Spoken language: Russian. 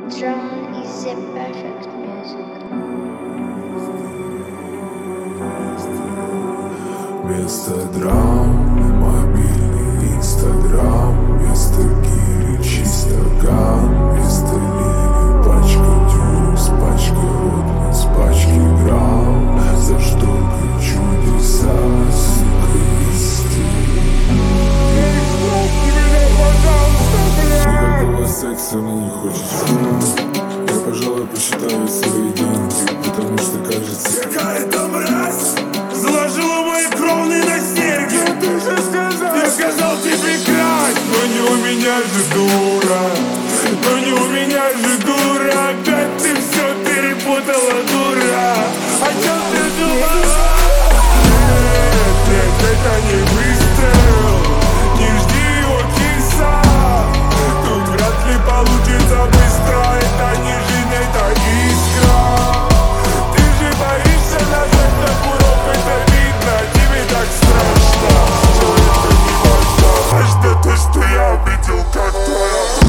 Drum is the perfect music. Вместо драм, мобильный инстаграм. Вместо гири чисто ган. Вместо лили пачка дюрекс, пачка ротманс, пачки грамм. За шторкой чудеса, сука, вести. Никакого секса мне не хочется. Я, пожалуй, посчитаю свои деньги, потому что, кажется, какая-то мразь заложила мои кровные на серьги. Ты же сказал, я сказал тебе красть. Но не у меня же дура, но не у меня же дура. Опять ты все перепутала, дура. О чем ты думала? Нет, это не выстрел. Не жди его киса. Тут вряд ли получится быстро. Это не жизнь, это искра. Ты же боишься нажать на курок, это видно. Тебе так страшно, что это не важно. Важно то, что я увидел, как твоя